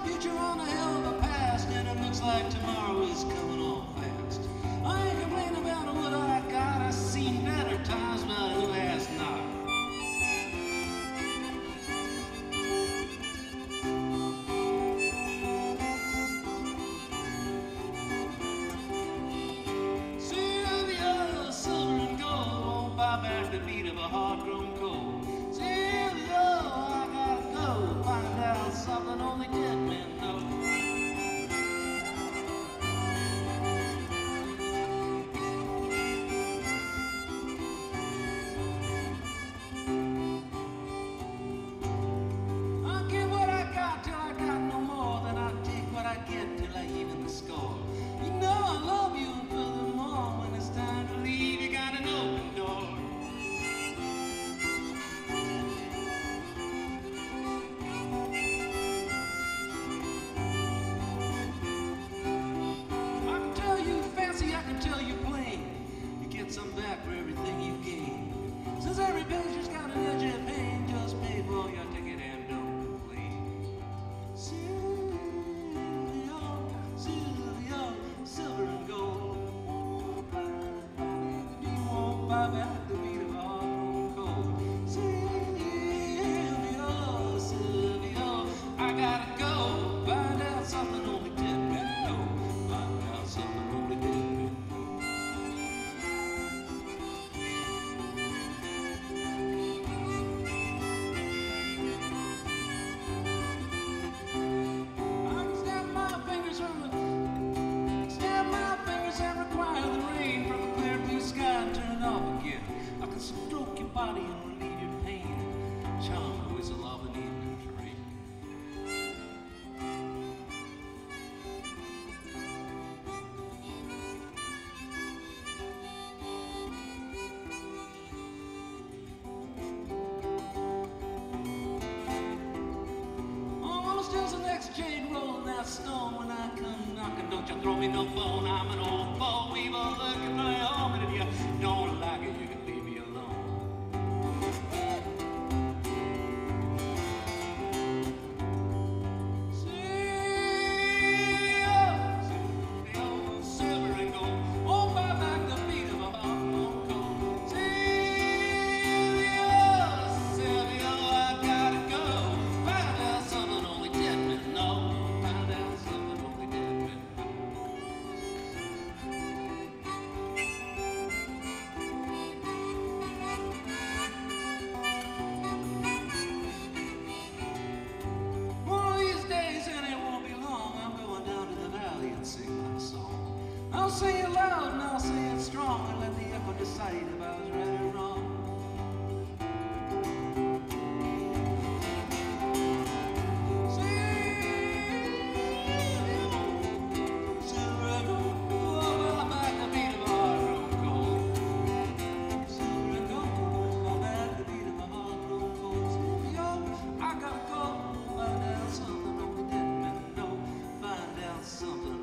future on a hell of a past, and it looks like tomorrow is coming on fast. I ain't complaining about what I got. I seen better times, but who has not? Sylvia, silver and gold won't buy back the beat of a hard-grown cold. Sylvia, I gotta go find out something only dead men know. I give what I got till I got no more, then I take what I get till I even the score. You know I love you, and furthermore, when it's time to leave, you got an open door. I can tell you fancy, I can tell you plain. You get some back for everything you gain. Since every patient's got an edge of pain, just pay for your ticket and don't complain. Sylvia, Sylvia, silver and gold. You won't buy back the beat of a hard cold. Sylvia, Sylvia, I gotta go find out something only dead men know. Find out something only dead men know. I can snap my fingers and require the rain from a clear blue sky and turn it off again. I can stroke your body and relieve your pain, charm the whistle of an evening train. Almost as the next chain rolling that stone when I come knocking. Don't you throw me no bone, I'm an old boll weevil looking for your home, and if you don't like it, you can leave me alone. Sylvia, Sylvia, silver and gold, won't buy back the beat of a hard-grown cold. Sylvia, Sylvia, I gotta go find out something only dead men know. Find out something only dead men know. One of these days, and it won't be long, I'm going down to the valley and sing my song. I'll sing it loud and I'll sing it strong, and let the echo decide if I was right or wrong. Silver and gold, buy back the beat of a hard-grown cold. Silver and gold, buy back the beat of a hard-grown cold. Sylvia, I gotta go find out something only dead men know. Find out something